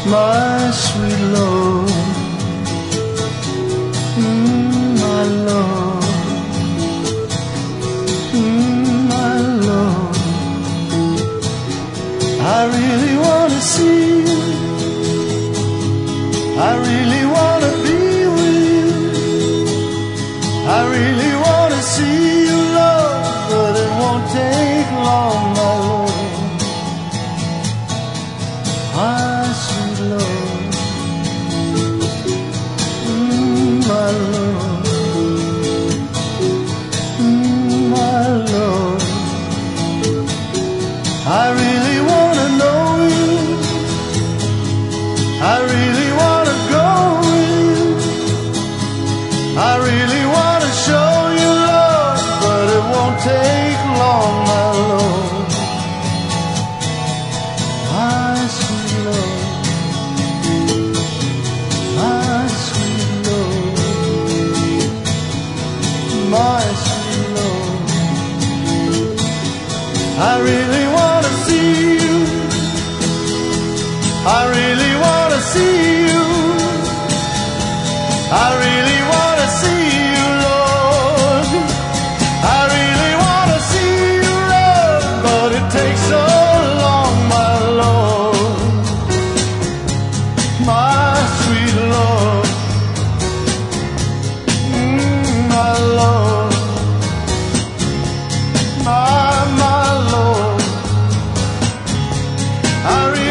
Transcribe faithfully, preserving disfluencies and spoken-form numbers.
my sweet Lord, mm, my Lord, mm, my Lord. I really want to see you, I really want to be with you, I really want to see you, Lord, but it won't take long, my Lord, my sweet Lord, mm, my Lord, mm, my Lord. I really want to know you, I really want to go with you, I really want to show you love, but it won't take long, my Lord, my sweet Lord, my sweet Lord, my sweet Lord. I really want to see you, I really want to see you, I really want to see you, Lord, I really want to see you, Lord, but it takes so long, my Lord, my sweet Lord, mm, my Lord, my, my Lord, I really